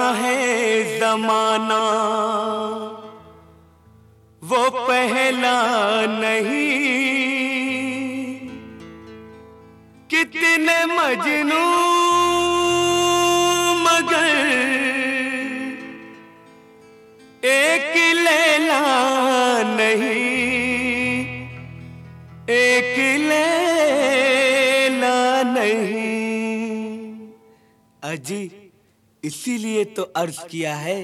है जमाना वो पहला नहीं, कितने मजनू मगर एक लैला नहीं, एक लैला नहीं। अजी इसीलिए तो अर्ज किया है,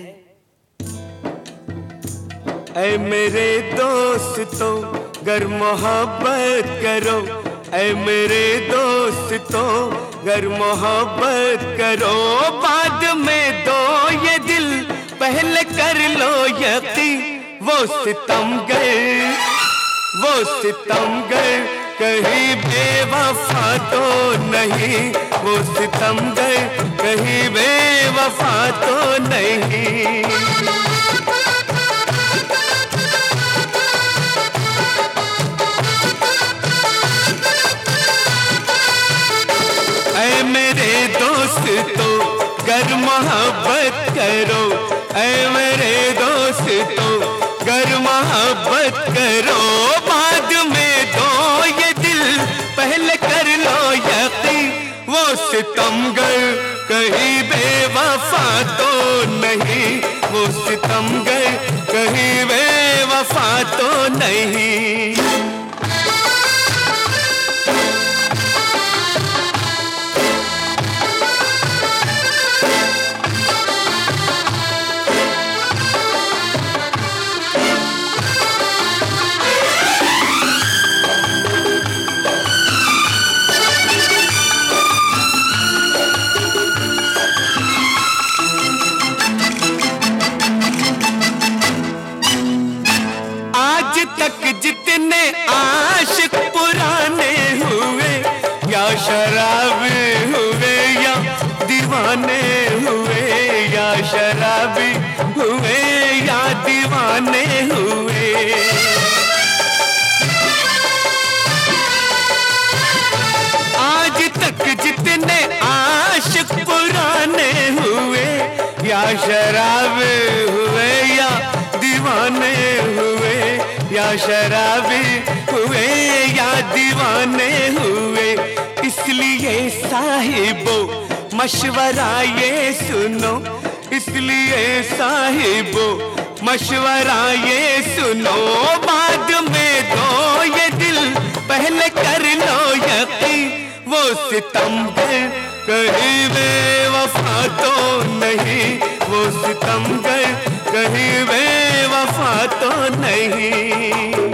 ऐ मेरे दोस्तों गर मोहब्बत करो, ऐ मेरे दोस्तों गर मोहब्बत करो, बाद में दो ये दिल पहले कर लो यकीन। वो सितमगर कहीं बेवफा तो नहीं, वो सितमगर कहीं बेवफा तो नहीं। ऐ मेरे दोस्तों गर मोहब्बत करो, ऐ मेरे दोस्तों गर मोहब्बत करो, बाद में दो ये दिल पहले कर लो यकीन। वो सितमगर कहीं बेवफा तो नहीं, वो सितमगर कहीं बेवफा तो नहीं। तक जितने आशिक पुराने हुए, या शराबी हुए या दीवाने हुए, या शराबी हुए या दीवाने हुए, आज तक जितने आशिक पुराने हुए, या शराबी हुए या दीवाने हुए, या शराबी हुए या दीवाने हुए, इसलिए साहिबो मशवरा ये सुनो, इसलिए साहिबो मशवरा ये सुनो, बाद में दो ये दिल पहले कर लो यकीन। वो सितमगर कहीं बेवफा तो नहीं, वो सितमगर कहीं बेवफा तो नहीं।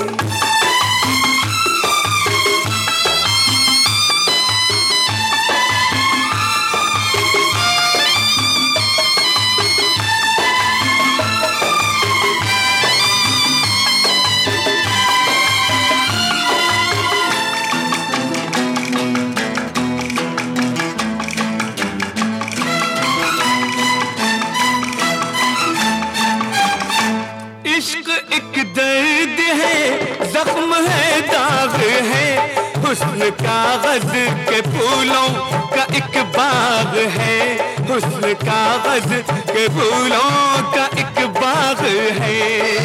इश्क एक दर्द है, जख्म है, दाग है, हुस्न कागज के फूलों का एक बाग है, हुस्न कागज के फूलों का एक बाग है।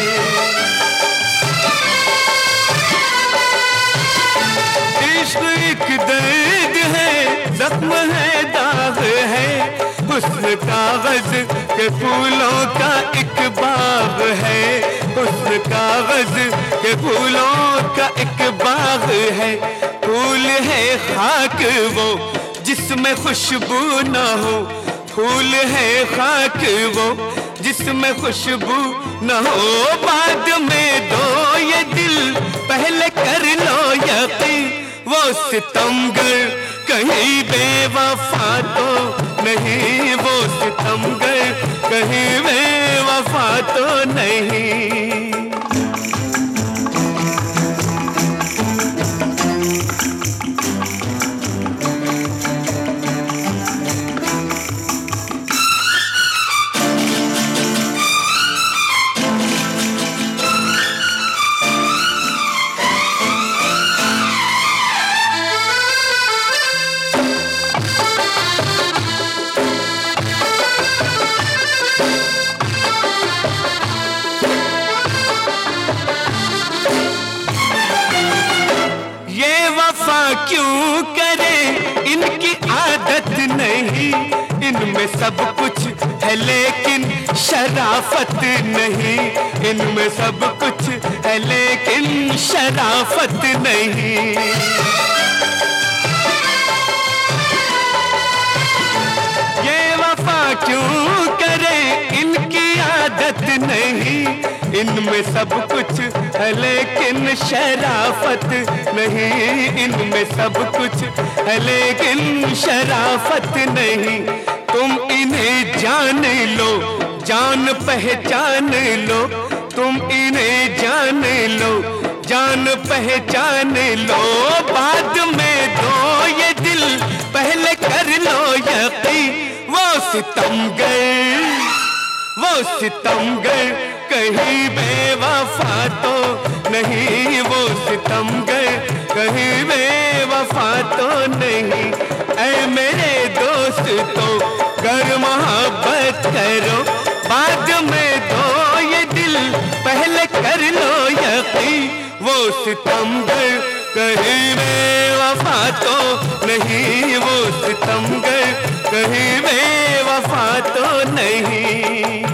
इश्क एक दर्द है, जख्म है, दाग है, हुस्न कागज के फूलों का एक बाग है, हुस्न कागज के फूलों का एक बाग है। फूल है खाक वो जिसमें खुशबू न हो, फूल है खाक वो जिसमें खुशबू न हो, बाद में दो ये दिल पहले कर लो यकीन। वो सितमगर कहीं बेवफा तो नहीं, वो सितमगर कहीं बेवफा तो नहीं। सब कुछ है लेकिन शराफत नहीं, इनमें सब कुछ है लेकिन शराफत नहीं। ये वफा क्यों करे इनकी आदत नहीं, इनमें सब कुछ है लेकिन शराफत नहीं, इनमें सब कुछ है लेकिन शराफत नहीं। तुम इन्हें जान लो, जान पहचान लो, तुम इन्हें जान लो, जान पहचान लो, बाद में दो ये दिल पहले कर लो यकीन। वो सितमगर कहीं बेवफा तो नहीं, वो सितमगर कहीं बेवफा तो नहीं। ऐ मेरे दोस्त तो कर मोहब्बत करो, बाद में दो ये दिल पहले कर लो यकीन। वो सितमगर कहीं बेवफा तो नहीं, वो सितमगर कहीं बेवफा तो नहीं।